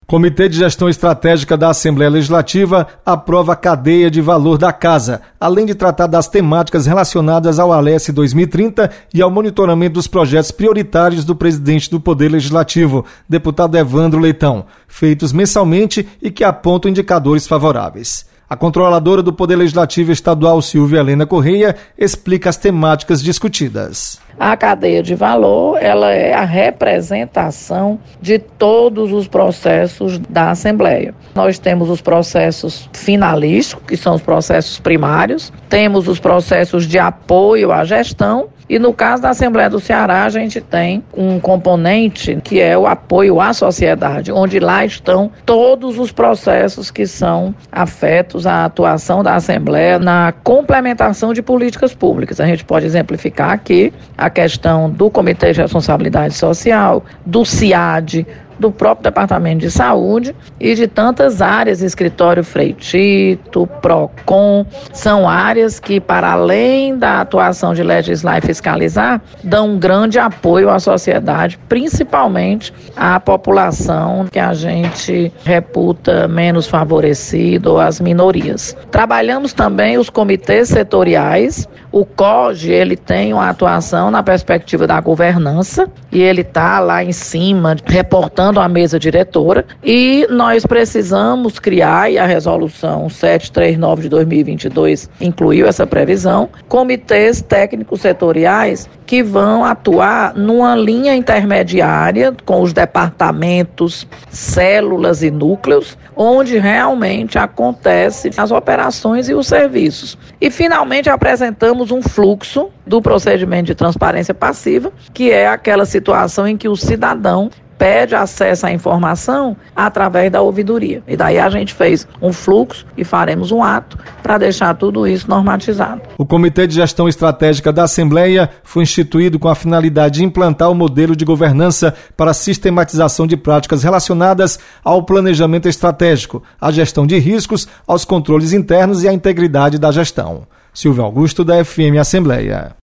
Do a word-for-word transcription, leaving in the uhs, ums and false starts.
Comitê de Gestão Estratégica da Assembleia Legislativa aprova a cadeia de valor da Casa, além de tratar das temáticas relacionadas ao Alesse dois mil e trinta e ao monitoramento dos projetos prioritários do presidente do Poder Legislativo, deputado Evandro Leitão, feitos mensalmente e que apontam indicadores favoráveis. A controladora do Poder Legislativo Estadual, Silvia Helena Correia, explica as temáticas discutidas. A cadeia de valor, ela é a representação de todos os processos da Assembleia. Nós temos os processos finalísticos, que são os processos primários, temos os processos de apoio à gestão, e no caso da Assembleia do Ceará, a gente tem um componente que é o apoio à sociedade, onde lá estão todos os processos que são afetos à atuação da Assembleia na complementação de políticas públicas. A gente pode exemplificar aqui a questão do Comitê de Responsabilidade Social, do CIAD, do próprio Departamento de Saúde e de tantas áreas, Escritório Freitito, PROCON, são áreas que, para além da atuação de legislar e fiscalizar, dão um grande apoio à sociedade, principalmente à população que a gente reputa menos favorecida ou as minorias. Trabalhamos também os comitês setoriais. O C O G, ele tem uma atuação na perspectiva da governança e ele está lá em cima reportando a mesa diretora, e nós precisamos criar, e a resolução setecentos e trinta e nove de dois mil e vinte e dois incluiu essa previsão, comitês técnicos setoriais que vão atuar numa linha intermediária com os departamentos, células e núcleos, onde realmente acontecem as operações e os serviços. E finalmente apresentamos um fluxo do procedimento de transparência passiva, que é aquela situação em que o cidadão pede acesso à informação através da ouvidoria. E daí a gente fez um fluxo e faremos um ato para deixar tudo isso normatizado. O Comitê de Gestão Estratégica da Assembleia foi instituído com a finalidade de implantar o modelo de governança para a sistematização de práticas relacionadas ao planejamento estratégico, à gestão de riscos, aos controles internos e à integridade da gestão. Silvio Augusto, da F M Assembleia.